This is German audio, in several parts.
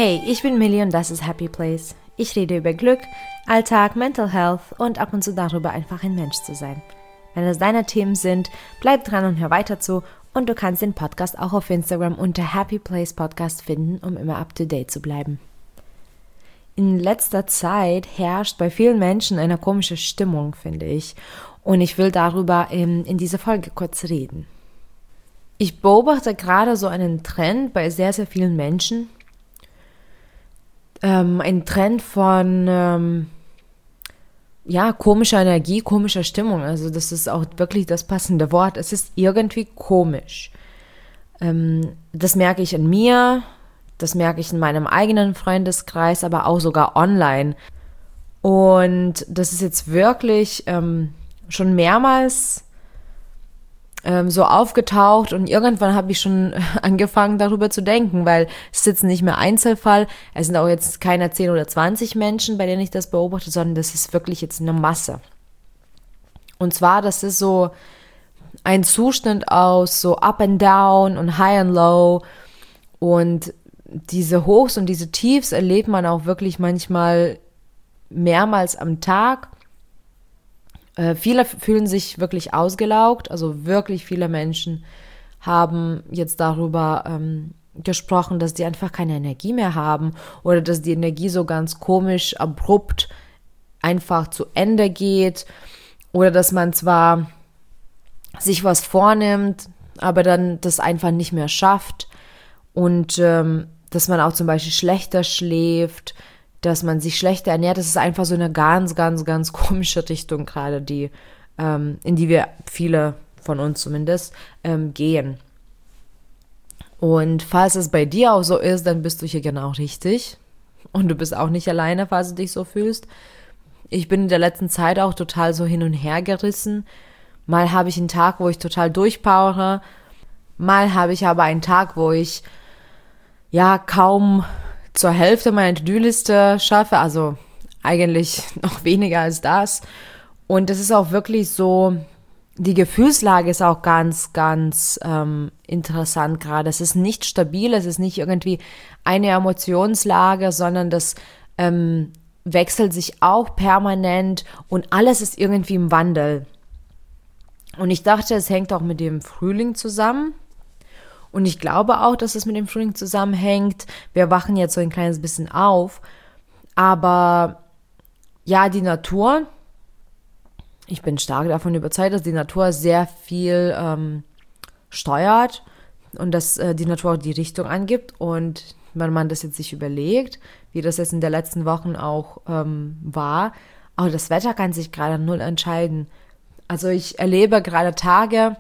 Hey, ich bin Millie und das ist Happy Place. Ich rede über Glück, Alltag, Mental Health und ab und zu darüber, einfach ein Mensch zu sein. Wenn das deine Themen sind, bleib dran und hör weiter zu und du kannst den Podcast auch auf Instagram unter Happy Place Podcast finden, um immer up to date zu bleiben. In letzter Zeit herrscht bei vielen Menschen eine komische Stimmung, finde ich, und ich will darüber in dieser Folge kurz reden. Ich beobachte gerade so einen Trend bei sehr, sehr vielen Menschen. Ein Trend von komischer Energie, komischer Stimmung. Also das ist auch wirklich das passende Wort. Es ist irgendwie komisch. Das merke ich in mir, das merke ich in meinem eigenen Freundeskreis, aber auch sogar online. Und das ist jetzt wirklich schon mehrmals so aufgetaucht und irgendwann habe ich schon angefangen darüber zu denken, weil es ist jetzt nicht mehr Einzelfall, es sind auch jetzt keine 10 oder 20 Menschen, bei denen ich das beobachte, sondern das ist wirklich jetzt eine Masse. Und zwar, das ist so ein Zustand aus so Up and Down und High and Low und diese Hochs und diese Tiefs erlebt man auch wirklich manchmal mehrmals am Tag. Viele fühlen sich wirklich ausgelaugt, also wirklich viele Menschen haben jetzt darüber gesprochen, dass die einfach keine Energie mehr haben oder dass die Energie so ganz komisch, abrupt einfach zu Ende geht oder dass man zwar sich was vornimmt, aber dann das einfach nicht mehr schafft und dass man auch zum Beispiel schlechter schläft, dass man sich schlechter ernährt. Das ist einfach so eine ganz, ganz, ganz komische Richtung gerade, in die wir viele von uns zumindest gehen. Und falls es bei dir auch so ist, dann bist du hier genau richtig. Und du bist auch nicht alleine, falls du dich so fühlst. Ich bin in der letzten Zeit auch total so hin und her gerissen. Mal habe ich einen Tag, wo ich total durchpowere. Mal habe ich aber einen Tag, wo ich kaum zur Hälfte meiner To-Do-Liste schaffe, also eigentlich noch weniger als das. Und das ist auch wirklich so, die Gefühlslage ist auch ganz, ganz interessant gerade. Es ist nicht stabil, es ist nicht irgendwie eine Emotionslage, sondern das wechselt sich auch permanent und alles ist irgendwie im Wandel. Und ich dachte, es hängt auch mit dem Frühling zusammen. Und ich glaube auch, dass es mit dem Frühling zusammenhängt. Wir wachen jetzt so ein kleines bisschen auf. Aber ja, die Natur, ich bin stark davon überzeugt, dass die Natur sehr viel steuert und dass die Natur auch die Richtung angibt. Und wenn man das jetzt sich überlegt, wie das jetzt in den letzten Wochen auch war, auch das Wetter kann sich gerade null entscheiden. Also ich erlebe gerade Tage,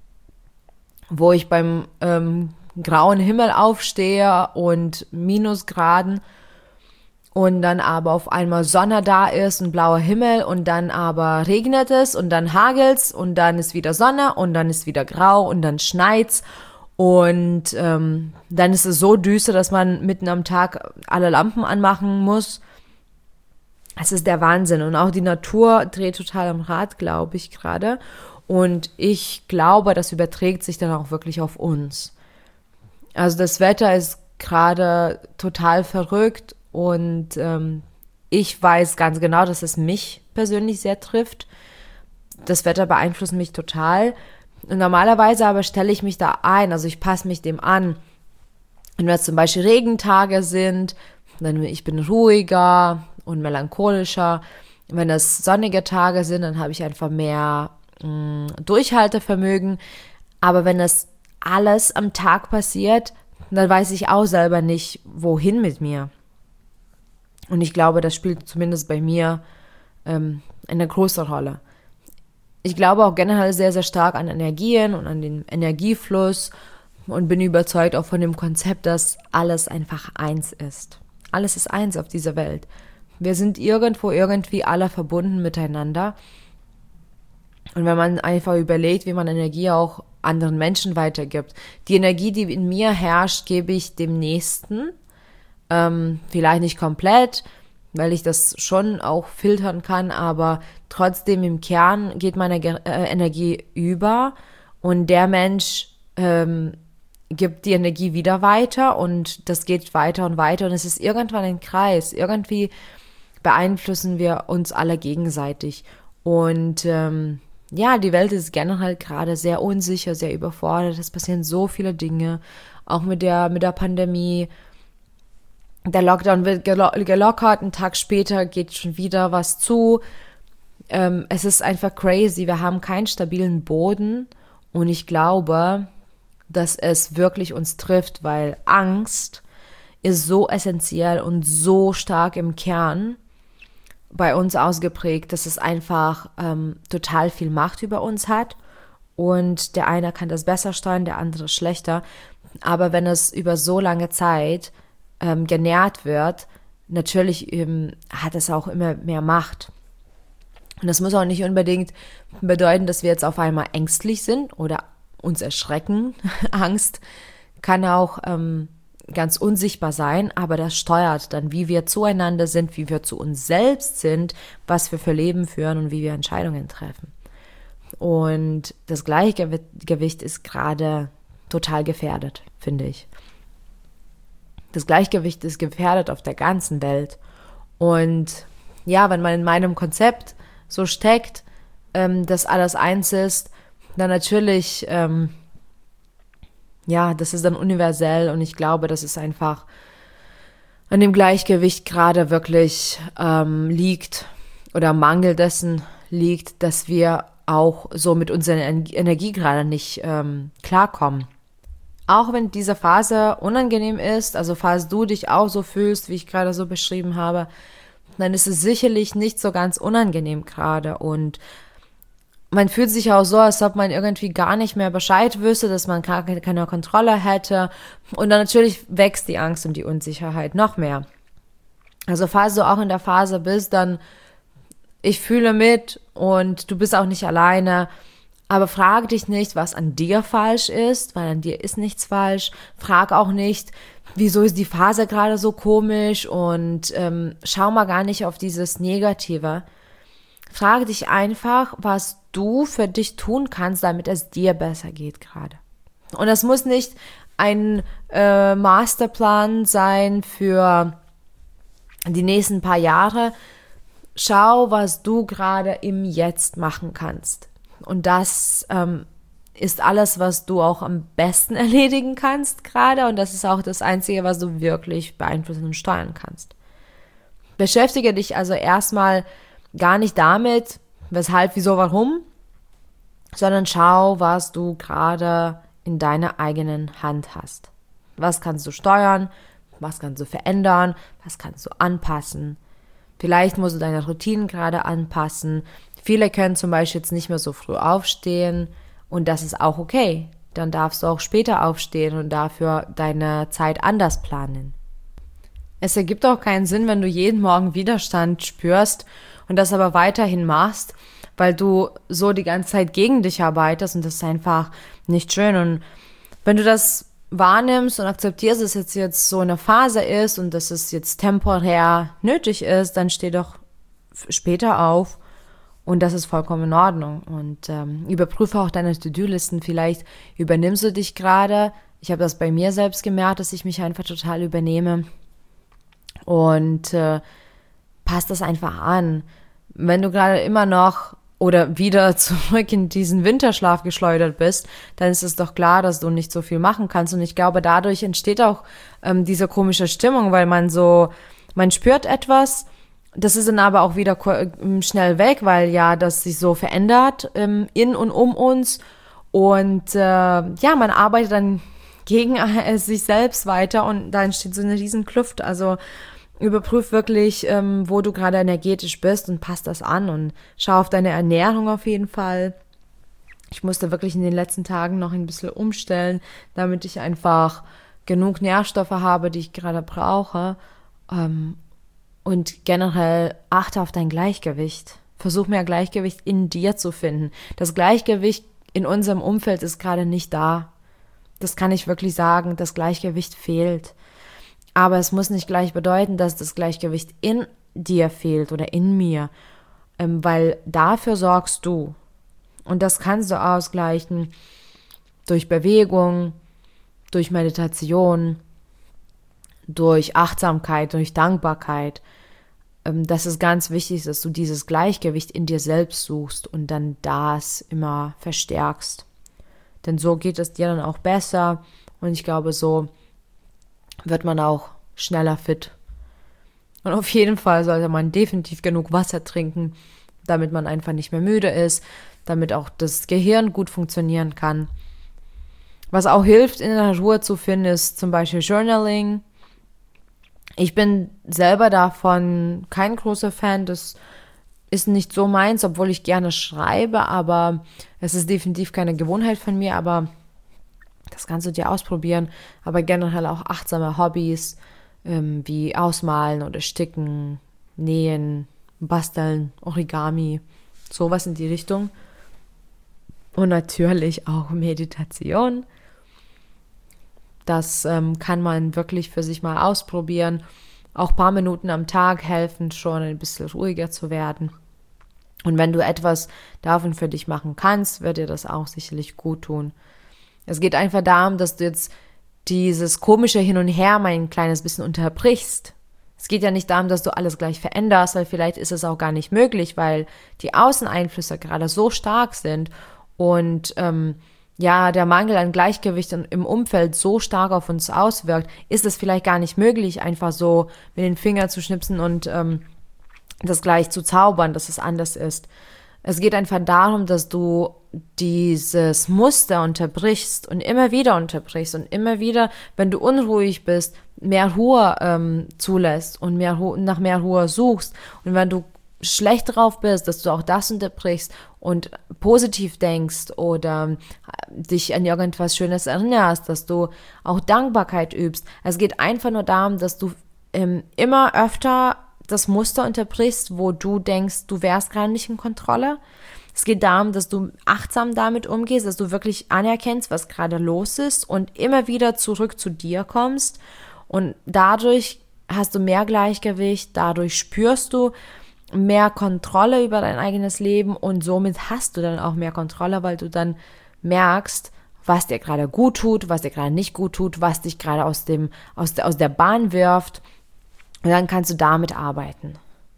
wo ich beim grauen Himmel aufstehe und Minusgraden und dann aber auf einmal Sonne da ist und blauer Himmel und dann aber regnet es und dann hagelt's und dann ist wieder Sonne und dann ist wieder grau und dann schneit's und dann ist es so düster, dass man mitten am Tag alle Lampen anmachen muss. Es ist der Wahnsinn und auch die Natur dreht total am Rad, glaube ich gerade. Und ich glaube, das überträgt sich dann auch wirklich auf uns. Also das Wetter ist gerade total verrückt und ich weiß ganz genau, dass es mich persönlich sehr trifft. Das Wetter beeinflusst mich total. Und normalerweise aber stelle ich mich da ein, also ich passe mich dem an. Und wenn es zum Beispiel Regentage sind, dann ich bin ruhiger und melancholischer. Wenn es sonnige Tage sind, dann habe ich einfach mehr Durchhaltevermögen, aber wenn das alles am Tag passiert, dann weiß ich auch selber nicht, wohin mit mir. Und ich glaube, das spielt zumindest bei mir eine große Rolle. Ich glaube auch generell sehr, sehr stark an Energien und an den Energiefluss und bin überzeugt auch von dem Konzept, dass alles einfach eins ist. Alles ist eins auf dieser Welt. Wir sind irgendwo irgendwie alle verbunden miteinander. Und wenn man einfach überlegt, wie man Energie auch anderen Menschen weitergibt. Die Energie, die in mir herrscht, gebe ich dem Nächsten. Vielleicht nicht komplett, weil ich das schon auch filtern kann, aber trotzdem im Kern geht meine Energie über. Und der Mensch gibt die Energie wieder weiter und das geht weiter und weiter und es ist irgendwann ein Kreis. Irgendwie beeinflussen wir uns alle gegenseitig. Und die Welt ist generell gerade sehr unsicher, sehr überfordert. Es passieren so viele Dinge, auch mit der Pandemie. Der Lockdown wird gelockert, einen Tag später geht schon wieder was zu. Es ist einfach crazy. Wir haben keinen stabilen Boden und ich glaube, dass es wirklich uns trifft, weil Angst ist so essentiell und so stark im Kern bei uns ausgeprägt, dass es einfach total viel Macht über uns hat und der eine kann das besser steuern, der andere schlechter, aber wenn es über so lange Zeit genährt wird, natürlich hat es auch immer mehr Macht. Und das muss auch nicht unbedingt bedeuten, dass wir jetzt auf einmal ängstlich sind oder uns erschrecken. Angst kann auch ganz unsichtbar sein, aber das steuert dann, wie wir zueinander sind, wie wir zu uns selbst sind, was wir für Leben führen und wie wir Entscheidungen treffen. Und das Gleichgewicht ist gerade total gefährdet, finde ich. Das Gleichgewicht ist gefährdet auf der ganzen Welt. Und ja, wenn man in meinem Konzept so steckt, dass alles eins ist, dann natürlich, das ist dann universell und ich glaube, dass es einfach an dem Gleichgewicht gerade wirklich liegt oder Mangel dessen liegt, dass wir auch so mit unserer Energie gerade nicht klarkommen. Auch wenn diese Phase unangenehm ist, also falls du dich auch so fühlst, wie ich gerade so beschrieben habe, dann ist es sicherlich nicht so ganz unangenehm gerade und man fühlt sich auch so, als ob man irgendwie gar nicht mehr Bescheid wüsste, dass man keine Kontrolle hätte und dann natürlich wächst die Angst und die Unsicherheit noch mehr. Also falls du auch in der Phase bist, dann ich fühle mit und du bist auch nicht alleine, aber frag dich nicht, was an dir falsch ist, weil an dir ist nichts falsch. Frag auch nicht, wieso ist die Phase gerade so komisch und schau mal gar nicht auf dieses Negative. Frage dich einfach, was du für dich tun kannst, damit es dir besser geht gerade. Und das muss nicht ein Masterplan sein für die nächsten paar Jahre. Schau, was du gerade im Jetzt machen kannst. Und das ist alles, was du auch am besten erledigen kannst gerade. Und das ist auch das Einzige, was du wirklich beeinflussen und steuern kannst. Beschäftige dich also erstmal gar nicht damit, weshalb, wieso, warum, sondern schau, was du gerade in deiner eigenen Hand hast. Was kannst du steuern? Was kannst du verändern? Was kannst du anpassen? Vielleicht musst du deine Routinen gerade anpassen. Viele können zum Beispiel jetzt nicht mehr so früh aufstehen und das ist auch okay. Dann darfst du auch später aufstehen und dafür deine Zeit anders planen. Es ergibt auch keinen Sinn, wenn du jeden Morgen Widerstand spürst und das aber weiterhin machst, weil du so die ganze Zeit gegen dich arbeitest und das ist einfach nicht schön. Und wenn du das wahrnimmst und akzeptierst, dass es jetzt so eine Phase ist und dass es jetzt temporär nötig ist, dann steh doch später auf und das ist vollkommen in Ordnung. Und überprüfe auch deine To-Do-Listen. Vielleicht übernimmst du dich gerade. Ich habe das bei mir selbst gemerkt, dass ich mich einfach total übernehme. Und passt das einfach an. Wenn du gerade immer noch oder wieder zurück in diesen Winterschlaf geschleudert bist, dann ist es doch klar, dass du nicht so viel machen kannst. Und ich glaube, dadurch entsteht auch diese komische Stimmung, weil man spürt etwas, das ist dann aber auch wieder schnell weg, weil ja das sich so verändert in und um uns. Und man arbeitet dann gegen sich selbst weiter und da entsteht so eine riesen Kluft. Also überprüf wirklich, wo du gerade energetisch bist und passt das an und schau auf deine Ernährung auf jeden Fall. Ich musste wirklich in den letzten Tagen noch ein bisschen umstellen, damit ich einfach genug Nährstoffe habe, die ich gerade brauche. Und generell achte auf dein Gleichgewicht. Versuch mehr Gleichgewicht in dir zu finden. Das Gleichgewicht in unserem Umfeld ist gerade nicht da. Das kann ich wirklich sagen, das Gleichgewicht fehlt. Aber es muss nicht gleich bedeuten, dass das Gleichgewicht in dir fehlt oder in mir, weil dafür sorgst du. Und das kannst du ausgleichen durch Bewegung, durch Meditation, durch Achtsamkeit, durch Dankbarkeit. Das ist ganz wichtig, dass du dieses Gleichgewicht in dir selbst suchst und dann das immer verstärkst. Denn so geht es dir dann auch besser und ich glaube, so wird man auch schneller fit. Und auf jeden Fall sollte man definitiv genug Wasser trinken, damit man einfach nicht mehr müde ist, damit auch das Gehirn gut funktionieren kann. Was auch hilft, in der Ruhe zu finden, ist zum Beispiel Journaling. Ich bin selber davon kein großer Fan, das ist nicht so meins, obwohl ich gerne schreibe, aber es ist definitiv keine Gewohnheit von mir, aber das kannst du dir ausprobieren. Aber generell auch achtsame Hobbys, wie Ausmalen oder Sticken, Nähen, Basteln, Origami, sowas in die Richtung. Und natürlich auch Meditation. Das kann man wirklich für sich mal ausprobieren. Auch ein paar Minuten am Tag helfen schon, ein bisschen ruhiger zu werden. Und wenn du etwas davon für dich machen kannst, wird dir das auch sicherlich gut tun. Es geht einfach darum, dass du jetzt dieses komische Hin und Her mal ein kleines bisschen unterbrichst. Es geht ja nicht darum, dass du alles gleich veränderst, weil vielleicht ist es auch gar nicht möglich, weil die Außeneinflüsse gerade so stark sind und der Mangel an Gleichgewicht im Umfeld so stark auf uns auswirkt, ist es vielleicht gar nicht möglich, einfach so mit den Fingern zu schnipsen und das gleich zu zaubern, dass es anders ist. Es geht einfach darum, dass du dieses Muster unterbrichst und immer wieder, wenn du unruhig bist, mehr Ruhe zulässt und nach mehr Ruhe suchst. Und wenn du schlecht drauf bist, dass du auch das unterbrichst und positiv denkst oder dich an irgendwas Schönes erinnerst, dass du auch Dankbarkeit übst. Es geht einfach nur darum, dass du immer öfter das Muster unterbrichst, wo du denkst, du wärst gerade nicht in Kontrolle. Es geht darum, dass du achtsam damit umgehst, dass du wirklich anerkennst, was gerade los ist und immer wieder zurück zu dir kommst. Und dadurch hast du mehr Gleichgewicht, dadurch spürst du mehr Kontrolle über dein eigenes Leben und somit hast du dann auch mehr Kontrolle, weil du dann merkst, was dir gerade gut tut, was dir gerade nicht gut tut, was dich gerade aus der Bahn wirft. Und dann kannst du damit arbeiten.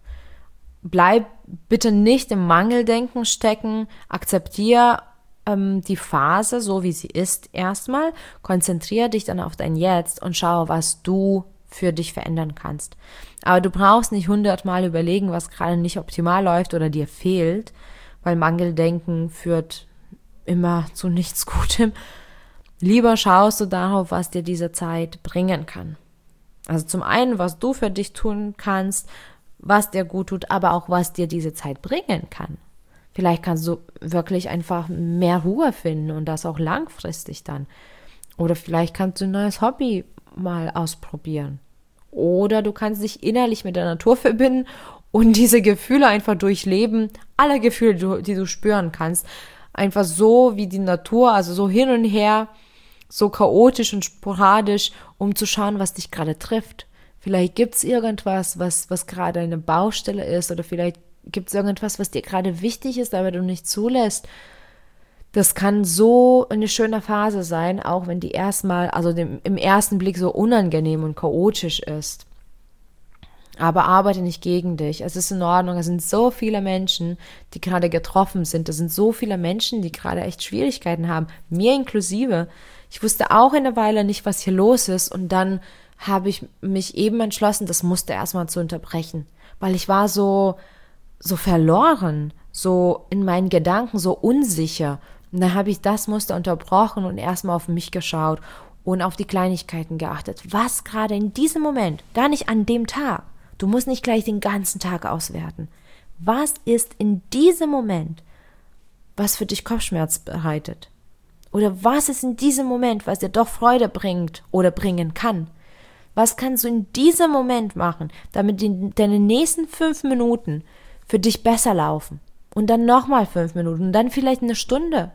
Bleib bitte nicht im Mangeldenken stecken. Akzeptiere die Phase, so wie sie ist, erstmal. Konzentriere dich dann auf dein Jetzt und schau, was du für dich verändern kannst. Aber du brauchst nicht 100-mal überlegen, was gerade nicht optimal läuft oder dir fehlt, weil Mangeldenken führt immer zu nichts Gutem. Lieber schaust du darauf, was dir diese Zeit bringen kann. Also zum einen, was du für dich tun kannst, was dir gut tut, aber auch was dir diese Zeit bringen kann. Vielleicht kannst du wirklich einfach mehr Ruhe finden und das auch langfristig dann. Oder vielleicht kannst du ein neues Hobby mal ausprobieren. Oder du kannst dich innerlich mit der Natur verbinden und diese Gefühle einfach durchleben, alle Gefühle, die du spüren kannst, einfach so wie die Natur, also so hin und her, so chaotisch und sporadisch, um zu schauen, was dich gerade trifft. Vielleicht gibt es irgendwas, was gerade eine Baustelle ist oder vielleicht gibt es irgendwas, was dir gerade wichtig ist, aber du nicht zulässt. Das kann so eine schöne Phase sein, auch wenn die im ersten Blick so unangenehm und chaotisch ist. Aber arbeite nicht gegen dich. Es ist in Ordnung. Es sind so viele Menschen, die gerade getroffen sind. Es sind so viele Menschen, die gerade echt Schwierigkeiten haben. Mir inklusive. Ich wusste auch eine Weile nicht, was hier los ist. Und dann habe ich mich eben entschlossen, das Muster erstmal zu unterbrechen. Weil ich war so verloren, so in meinen Gedanken, so unsicher. Und dann habe ich das Muster unterbrochen und erstmal auf mich geschaut und auf die Kleinigkeiten geachtet. Was gerade in diesem Moment, gar nicht an dem Tag, du musst nicht gleich den ganzen Tag auswerten. Was ist in diesem Moment, was für dich Kopfschmerz bereitet? Oder was ist in diesem Moment, was dir doch Freude bringt oder bringen kann? Was kannst du in diesem Moment machen, damit deine nächsten 5 Minuten für dich besser laufen? Und dann nochmal 5 Minuten und dann vielleicht eine Stunde.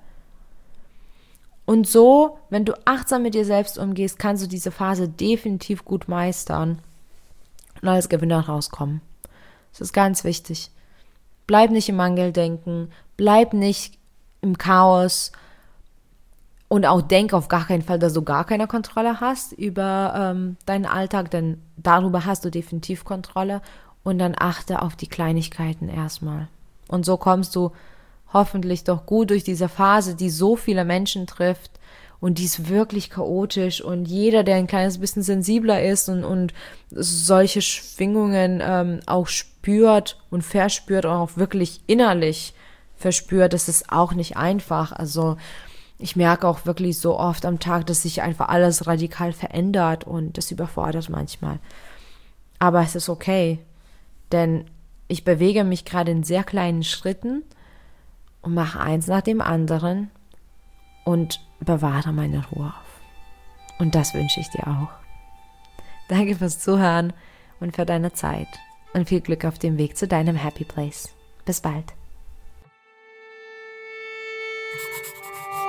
Und so, wenn du achtsam mit dir selbst umgehst, kannst du diese Phase definitiv gut meistern und als Gewinner rauskommen. Das ist ganz wichtig. Bleib nicht im Mangeldenken, bleib nicht im Chaos Und auch denk auf gar keinen Fall, dass du gar keine Kontrolle hast über deinen Alltag, denn darüber hast du definitiv Kontrolle. Und dann achte auf die Kleinigkeiten erstmal. Und so kommst du hoffentlich doch gut durch diese Phase, die so viele Menschen trifft. Und die ist wirklich chaotisch. Und jeder, der ein kleines bisschen sensibler ist und solche Schwingungen auch spürt und verspürt und auch wirklich innerlich verspürt, das ist auch nicht einfach. Also ich merke auch wirklich so oft am Tag, dass sich einfach alles radikal verändert und das überfordert manchmal. Aber es ist okay, denn ich bewege mich gerade in sehr kleinen Schritten und mache eins nach dem anderen und bewahre meine Ruhe auf. Und das wünsche ich dir auch. Danke fürs Zuhören und für deine Zeit und viel Glück auf dem Weg zu deinem Happy Place. Bis bald.